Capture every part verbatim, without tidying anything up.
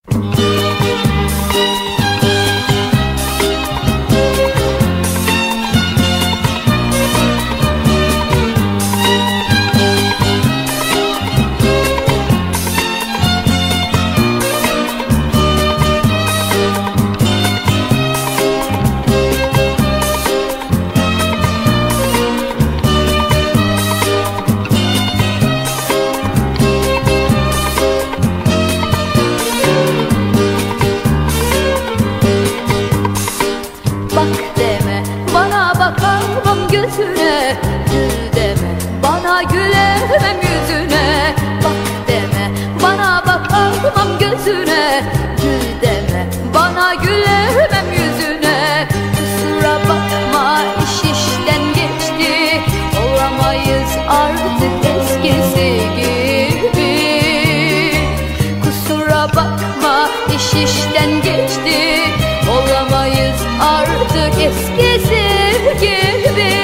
Gözüne gül deme, bana gülemem yüzüne. Bak deme, bana bakamam gözüne. Gül deme, bana gülemem yüzüne. Kusura bakma, iş işten geçti, olamayız artık eskisi gibi. Kusura bakma, iş işten geçti, olamayız artık eskisi gibi.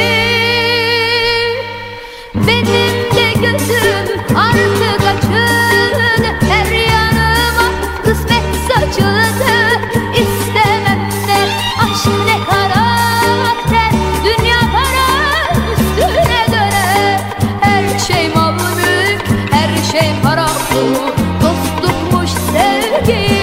Benim de gözüm artık açıldı, her yanıma kısmet saçıldı. İstemem de aşk ne karakter, dünya para üstüne döner. Her şey mal mülk, her şey para pul, dostlukmuş sevgi.